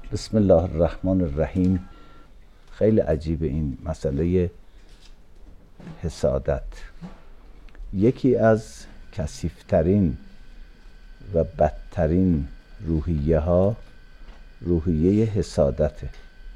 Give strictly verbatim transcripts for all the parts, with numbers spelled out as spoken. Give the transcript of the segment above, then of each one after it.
بسم الله الرحمن الرحیم. خیلی عجیب این مسئله حسادت. یکی از کثیف‌ترین و بدترین روحیه ها روحیه حسادته.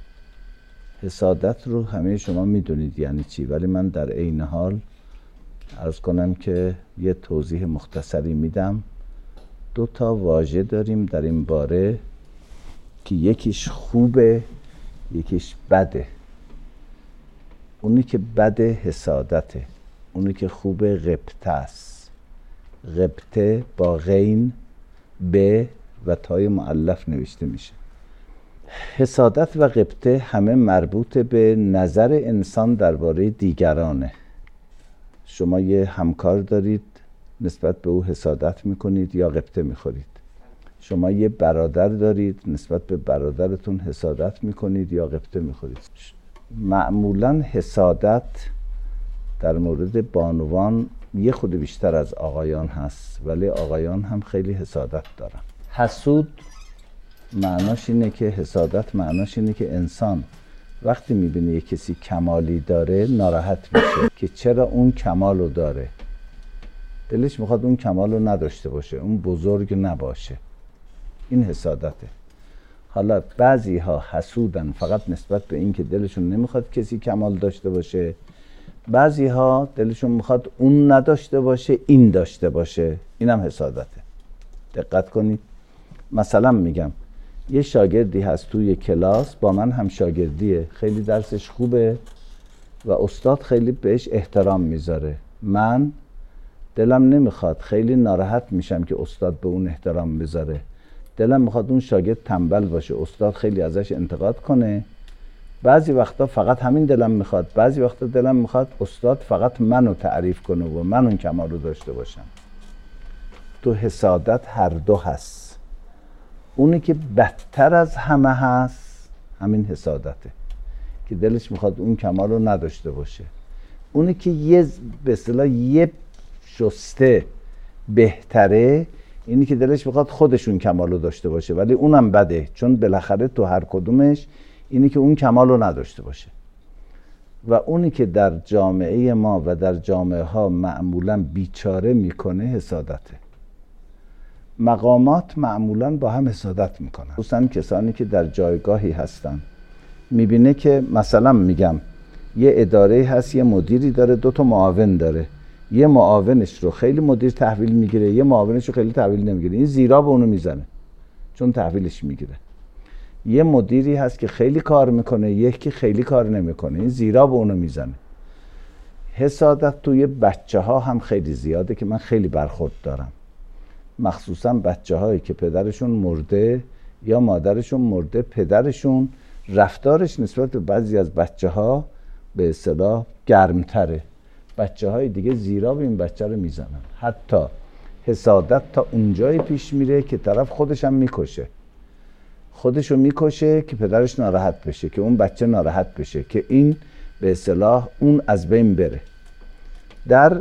حسادت رو همه شما میدونید یعنی چی، ولی من در عین حال عرض کنم که یه توضیح مختصری میدم. دو تا واژه داریم در این باره که یکیش خوبه یکیش بده. اونی که بده حسادته، اونی که خوبه غبطه است. غبطه با غین به و تای مؤلف نوشته میشه. حسادت و غبطه همه مربوط به نظر انسان درباره دیگرانه. شما یه همکار دارید، نسبت به او حسادت میکنید یا غبطه میخورید. شما یه برادر دارید، نسبت به برادرتون حسادت میکنید یا غبطه میخورید. معمولا حسادت در مورد بانوان یه خود بیشتر از آقایان هست، ولی آقایان هم خیلی حسادت دارن. حسود معناش اینه که حسادت معناش اینه که انسان وقتی میبینه یه کسی کمالی داره ناراحت میشه که چرا اون کمالو داره. دلش میخواد اون کمالو نداشته باشه، اون بزرگ نباشه. این حسادته. حالا بعضی ها حسودن فقط نسبت به این که دلشون نمیخواد کسی کمال داشته باشه، بعضی ها دلشون میخواد اون نداشته باشه این داشته باشه. اینم حسادته. دقت کنید. مثلا میگم یه شاگردی هست توی کلاس با من هم شاگردیه، خیلی درسش خوبه و استاد خیلی بهش احترام میذاره. من دلم نمیخواد، خیلی ناراحت میشم که استاد به اون احترام بذاره. دلم میخواد اون شاگرد تنبل باشه، استاد خیلی ازش انتقاد کنه. بعضی وقتا فقط همین دلم میخواد، بعضی وقتا دلم میخواد استاد فقط منو تعریف کنه و من اون کمال رو داشته باشم. تو حسادت هر دو هست. اونی که بدتر از همه هست همین حسادته که دلش میخواد اون کمال رو نداشته باشه. اونی که یه به اصطلاح یه شسته بهتره، اینی که دلش میخواد خودشون کمال رو داشته باشه، ولی اونم بده، چون بالاخره تو هر کدومش اینی که اون کمال رو نداشته باشه. و اونی که در جامعه ما و در جامعه ها معمولا بیچاره میکنه حسادته. مقامات معمولا با هم حسادت میکنن، خصوصا کسانی که در جایگاهی هستن. میبینه که مثلا میگم یه اداره هست، یه مدیری داره، دو تا معاون داره. یه معاونش رو خیلی مدیر تحویل میگیره، یه معاونش رو خیلی تحویل نمیگیره. این زیرا به اونو میزنه چون تحویلش میگیره. یه مدیری هست که خیلی کار میکنه، یکی که خیلی کار نمیکنه. این زیرا به اونو میزنه. حسادت توی بچه ها هم خیلی زیاده که من خیلی برخورد دارم. مخصوصا بچه هایی که پدرشون مرده یا مادرشون مرده، پدرشون رفتارش نسبت به بعضی از بچه ها به اصطلاح گرمتره. بچه های دیگه زیرا به این بچه رو میزنن. حتی حسادت تا اونجای پیش میره که طرف خودش هم میکشه. خودشو میکشه که پدرش ناراحت بشه، که اون بچه ناراحت بشه، که این به اصطلاح اون از بین بره. در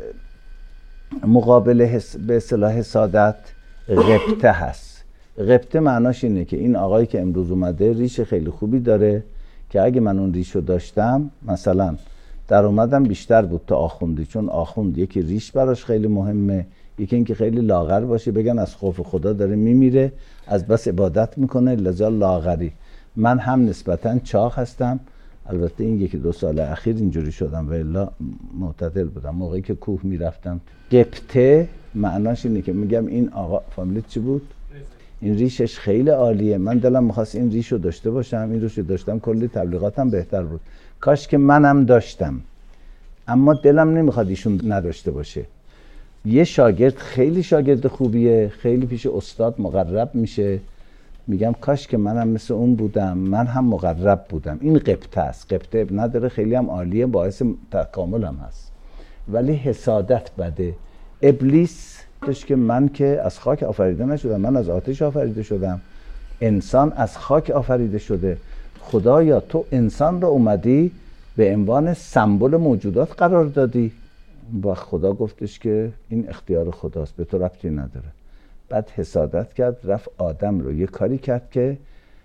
مقابل حس... به اصطلاح حسادت غبطه هست. غبطه معناش اینه که این آقایی که امروز اومده ریش خیلی خوبی داره که اگه من اون ریشو داشتم مثلا در اومدم بیشتر بود تا آخوندی، چون آخوند یکی ریش براش خیلی مهمه، یکی اینکه خیلی لاغر باشه، بگن از خوف خدا داره میمیره، از بس عبادت میکنه لذا لاغری. من هم نسبتا چاق هستم، البته این یکی دو سال اخیر اینجوری شدم و الا معتدل بودم موقعی که کوه میرفتم. غبطه معناش اینه که میگم این آقا فامیلیت چی بود؟ این ریشش خیلی عالیه، من دلم میخواست این ریشو داشته باشم، این ریشو داشتم کلی تبلیغاتم بهتر بود، کاش که منم داشتم، اما دلم نمیخواد ایشون نداشته باشه. یه شاگرد خیلی شاگرد خوبیه، خیلی پیش استاد مقرب میشه، میگم کاش که منم مثل اون بودم، من هم مقرب بودم. این غبطه است. غبطه نداره، خیلی هم عالیه، باعث تکامل هم هست، ولی حسادت بده. ابلیس داشت که من که از خاک آفریده نشدم، من از آتش آفریده شدم. انسان از خاک آفریده شده. خدایا تو انسان رو اومدی به عنوان سمبل موجودات قرار دادی. با خدا گفتش که این اختیار خداست، به تو ربطی نداره. بعد حسادت کرد، رفت آدم رو یه کاری کرد که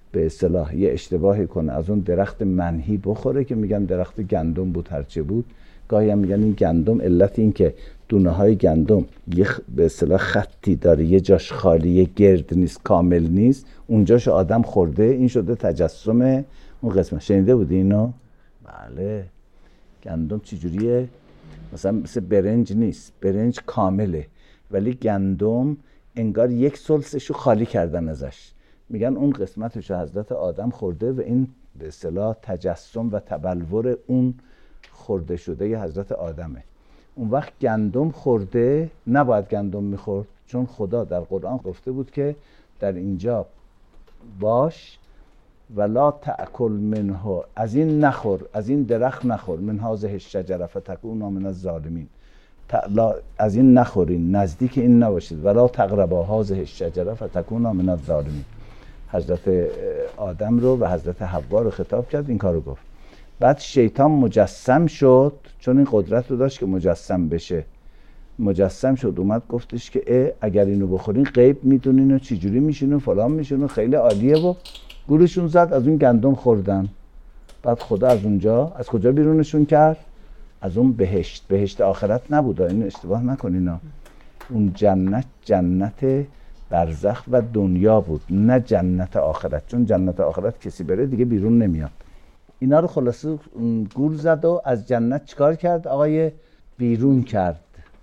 به اصطلاح یه اشتباهی کنه از اون درخت منهی بخوره که میگن درخت گندم بود هرچه بود، گاهی هم میگن این گندم علت این که دونه های گندم یه به اصطلاح خطی داره، یه جاش خالیه، گرد نیست، کامل نیست، اونجاش آدم خورده، این شده تجسم اون قسمت. شنیده بودی اینو؟ بله. گندم چجوریه؟ مثلا مثل برنج نیست، برنج کامله، ولی گندم انگار یک ثلثشو خالی کردن ازش، میگن اون قسمتشو حضرت آدم خورده و این به اصطلاح تجسم و تبلور اون خورده شده ی حضرت آدمه. اون وقت گندم خورده نباید گندم میخورد، چون خدا در قرآن گفته بود که در اینجا باش ولا تأکل منه، از این نخور، از این درخت نخور، من هذه الشجره فتکون من الظالمین، از این نخورین، نزدیک این نباشید، ولا تقربا هذه الشجره فتکون من الظالمین. حضرت آدم رو و حضرت حوا رو خطاب کرد، این کارو گفت. بعد شیطان مجسم شد، چون این قدرت رو داشت که مجسم بشه، مجسم شد، اومد گفتش که اگر اینو بخورین غیب میدونین و چی جوری میشین و فلان میشین و خیلی عالیه، و گورشون زد، از اون گندم خوردن. بعد خدا از اونجا از کجا بیرونشون کرد؟ از اون بهشت. بهشت آخرت نبود، این اشتباه نکنینا، اون جنت جنت برزخ و دنیا بود، نه جنت آخرت، چون جنت آخرت کسی بره دیگه بیرون نمیاد. اینا رو خلاصه گول زد و از جنت چیکار کرد آقای؟ بیرون کرد.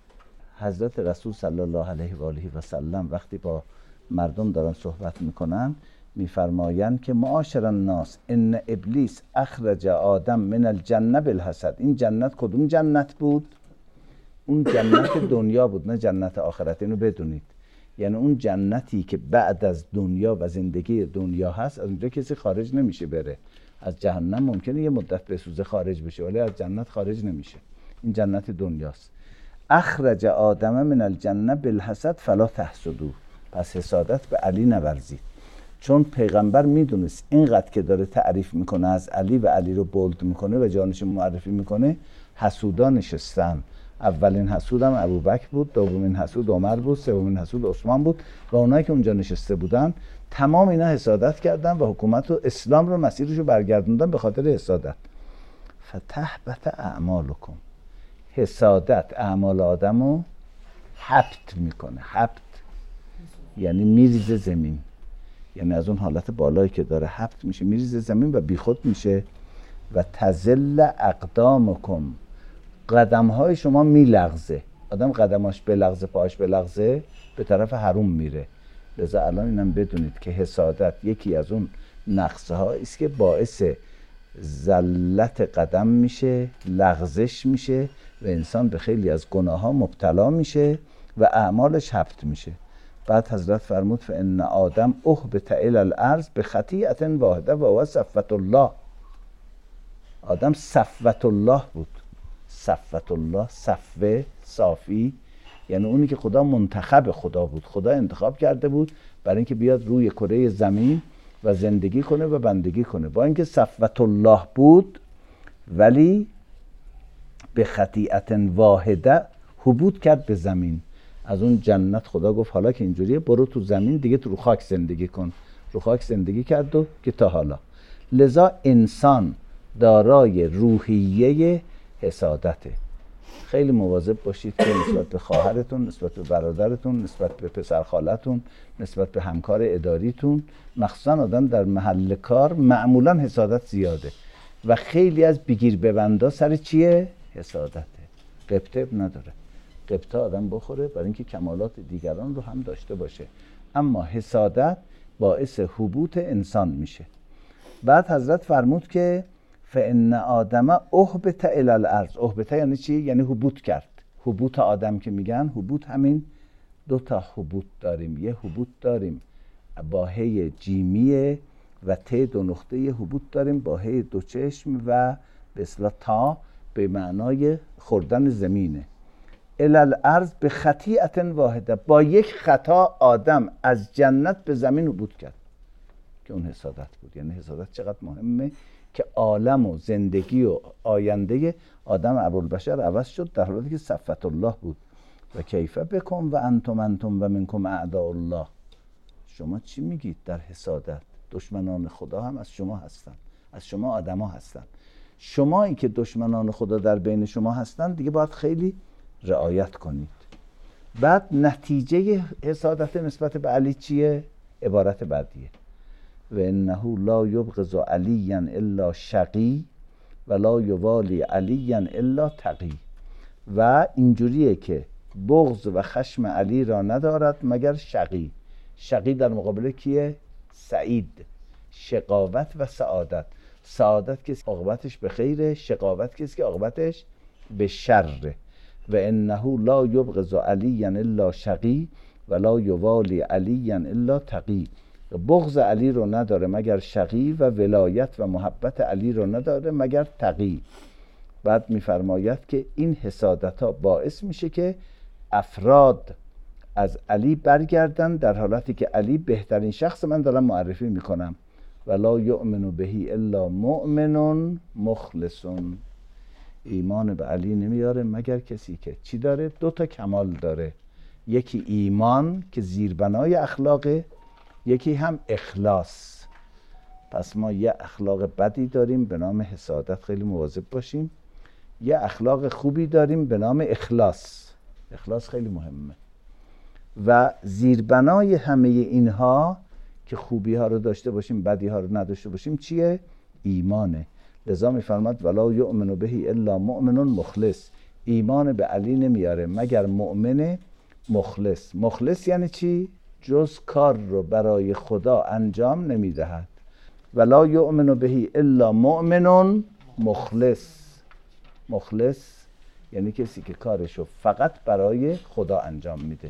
حضرت رسول صلی الله علیه و آله و سلم وقتی با مردم دارن صحبت میکنن میفرمایند که معاشر الناس ان ابلیس اخرج آدم من الجنه بالحسد. این جنت کدوم جنت بود؟ اون جنت دنیا بود، نه جنت آخرت. اینو بدونید، یعنی اون جنتی که بعد از دنیا و زندگی دنیا هست، از اونجا کسی خارج نمیشه بره. از جهنم ممکنه یه مدت بسوزه خارج بشه، ولی از جنت خارج نمیشه. این جنت دنیاست. اخرج آدم من الجنه بالحسد فلا تحسدوه، پس حسادت به علی نورزید. چون پیغمبر میدونست اینقدر که داره تعریف میکنه از علی و علی رو بولد میکنه و جانش معرفی میکنه، حسودا نشستن. اولین حسود هم ابوبکر بود، دومین حسود عمر بود، سومین حسود عثمان بود، و اونایی که اونجا نشسته بودن تمام اینا حسادت کردن و حکومت و اسلام رو مسیرش رو برگردوندن به خاطر حسادت. فتحبط اعمالکم، حسادت اعمال آدمو حبط میکنه. حبط یعنی میریزه زمین، یعنی از اون حالت بالایی که داره حبط میشه میریزه زمین و بیخود میشه. و تزل اقدامکم، قدمهای شما میلغزه. آدم قدماش بلغزه، پاش بلغزه، به طرف حروم میره. لذا الان اینم بدونید که حسادت یکی از اون نقصه ها است که باعث زلت قدم میشه، لغزش میشه و انسان به خیلی از گناه ها مبتلا میشه و اعمالش حبط میشه. بعد حضرت فرمود فان آدم اهبط الی الارض بخطیئة واحده و هو صفوة الله. آدم صفوة الله بود. صفوة الله، صفوه، صافی، یعنی اونی که خدا منتخب خدا بود، خدا انتخاب کرده بود برای اینکه بیاد روی کره زمین و زندگی کنه و بندگی کنه. با اینکه صفوة الله بود، ولی به خطیئة واحده هبوط کرد به زمین. از اون جنت خدا گفت حالا که اینجوریه برو تو زمین دیگه، تو رو خاک زندگی کن. رو خاک زندگی کرد و که تا حالا. لذا انسان دارای روحیه حسادته. خیلی مواظب باشید که نسبت به خواهرتون، نسبت به برادرتون، نسبت به پسر خالتون، نسبت به همکار اداریتون، مخصوصا آدم در محل کار معمولا حسادت زیاده و خیلی از بگیر ببندا سر چیه؟ حسادته. غبطه نداره، غبطه آدم بخوره برای اینکه کمالات دیگران رو هم داشته باشه، اما حسادت باعث هبوط انسان میشه. بعد حضرت فرمود که فان آدم اهبط الی الارض. اهبط یعنی چی؟ یعنی هبوط کرد. هبوط آدم که میگن، هبوط همین دو تا هبوط داریم. یه هبوط داریم با هی جیمیه و ت دو نقطه هبوط داریم با هی دو چشم و به اصطلاح تا به معنای خوردن زمینه. الی الارض به خطیئة واحده، با یک خطا آدم از جنت به زمین هبوط کرد که اون حسادت بود. یعنی حسادت چقدر مهمه که عالم و زندگی و آینده آدم ابوالبشر عوض شد در حالی که صفوة الله بود. و کیف بکن و انتم انتم و منکم اعداء الله. شما چی میگید در حسادت؟ دشمنان خدا هم از شما هستن، از شما آدما هستن. شمایی که دشمنان خدا در بین شما هستن دیگه باید خیلی رعایت کنید. بعد نتیجه حسادت نسبت به علی چیه؟ عبارت بعدیه: و انه لا یبغض علیا الا شقی و لا یوالی علیا الا تقی. و اینجوریه که بغض و خشم علی را ندارد مگر شقی. شقی در مقابل کیه؟ سعید. شقاوت و سعادت. سعادت کسی که عاقبتش به خیره، شقاوت کسی که عاقبتش به شره. و انه لا یبغض علیا الا شقی و لا یوالی علیا الا تقی. بغض علی رو نداره مگر شقی و ولایت و محبت علی رو نداره مگر تقی. بعد میفرماید که این حسادت ها باعث میشه که افراد از علی برگردن، در حالتی که علی بهترین شخص من دارم معرفی میکنم. ولا یؤمن بهی الا مؤمن مخلص. ایمان به علی نمیاره مگر کسی که چی داره؟ دو تا کمال داره. یکی ایمان که زیربنای اخلاقه، یکی هم اخلاص. پس ما یه اخلاق بدی داریم به نام حسادت، خیلی مواظب باشیم. یه اخلاق خوبی داریم به نام اخلاص. اخلاص خیلی مهمه. و زیربنای همه اینها که خوبی ها رو داشته باشیم بدی ها رو نداشته باشیم چیه؟ ایمانه. لذا میفرماد ولا یؤمن بهی الا مؤمن مخلص. ایمان به علی نمیاره مگر مؤمن مخلص. مخلص یعنی چی؟ جز کار رو برای خدا انجام نمیدهد. ولا یؤمن بهی الا مؤمن مخلص. مخلص یعنی کسی که کارشو فقط برای خدا انجام میده.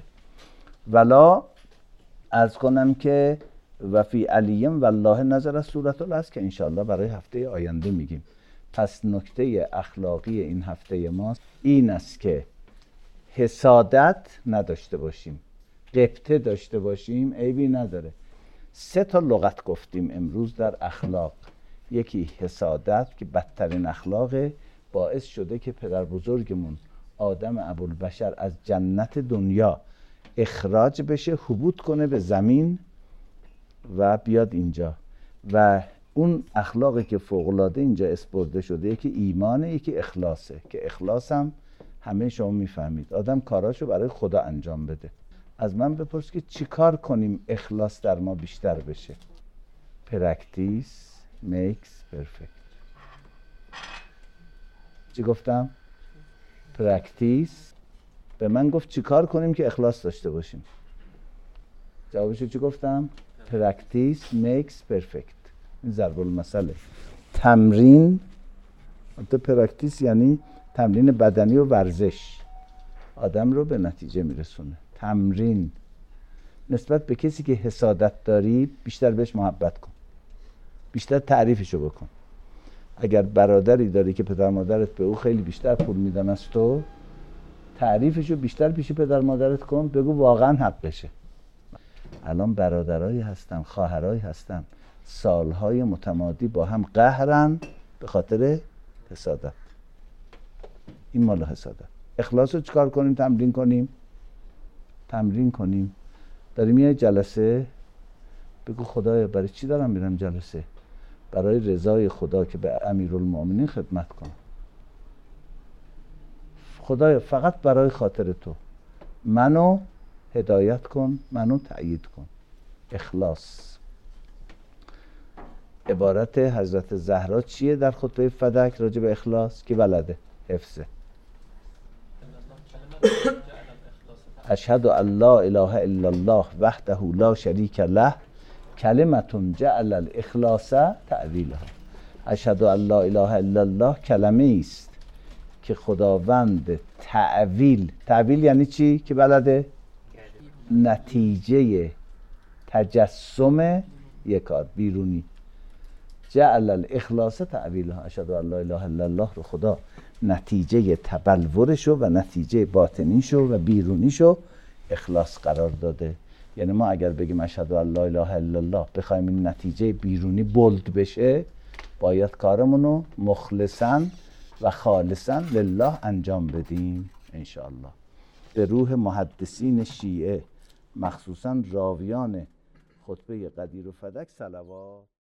ولا عرض کنم که و فی علیم والله نظر از سورة الاصل که انشاءالله برای هفته آینده میگیم. پس نکته اخلاقی این هفته ما این است که حسادت نداشته باشیم، غبطه داشته باشیم، عیبی نداره. سه تا لغت گفتیم امروز در اخلاق. یکی حسادت که بدترین اخلاقه، باعث شده که پدر بزرگمون آدم ابوالبشر از جنت دنیا اخراج بشه، هبوط کنه به زمین و بیاد اینجا. و اون اخلاقی که فوق‌العاده اینجا اسپرده شده، یکی ایمانه، یکی اخلاصه. که اخلاص هم همه شما میفهمید، آدم کاراشو برای خدا انجام بده. از من بپرس که چی کار کنیم اخلاص در ما بیشتر بشه؟ Practice makes perfect. چی گفتم؟ Practice. به من گفت چی کار کنیم که اخلاص داشته باشیم؟ جوابشو چی گفتم؟ Practice makes perfect. این ضرب المثله. تمرین، البته پرکتیس یعنی تمرین بدنی و ورزش، آدم رو به نتیجه میرسونه. تمرین نسبت به کسی که حسادت داری بیشتر بهش محبت کن، بیشتر تعریفشو بکن. اگر برادری داری که پدر مادرت به او خیلی بیشتر پول میدن از تو، تعریفشو بیشتر پیش پدر مادرت کن، بگو واقعا حقشه. الان برادرایی هستن، خواهرایی هستن سالهای متمادی با هم قهرن به خاطر حسادت. این مال حسادت. اخلاص رو چیکار کنیم؟ تمرین کنیم. تمرین کنیم. داریم یه جلسه، بگو خدایا برای چی دارم میرم جلسه؟ برای رضای خدا که به امیرالمومنین خدمت کنم. خدایا فقط برای خاطر تو منو هدایت کن، منو تأیید کن. اخلاص. عبارت حضرت زهرا چیه در خطبه فدک راجع به اخلاص؟ که بلده حفظه. اشهد ان لا اله الا الله وحده لا شریک له کلمة جعل الاخلاص تأویلها. اشهد ان لا اله الا الله کلمه است که خداوند تأویل. تأویل یعنی چی؟ که بلده نتیجه تجسم یک کار بیرونی. جعل الاخلاص تأویلها. اشهد ان لا اله الا الله رو خدا نتیجه تبلورشو و نتیجه باطنیشو و بیرونیشو اخلاص قرار داده. یعنی ما اگر بگیم اشهد ان لا اله الا الله بخوایم این نتیجه بیرونی بولد بشه، باید کارمونو مخلصاً و خالصاً لله انجام بدیم انشاءالله. به روح محدثین شیعه، مخصوصاً راویان خطبه قدیر و فدک صلوات.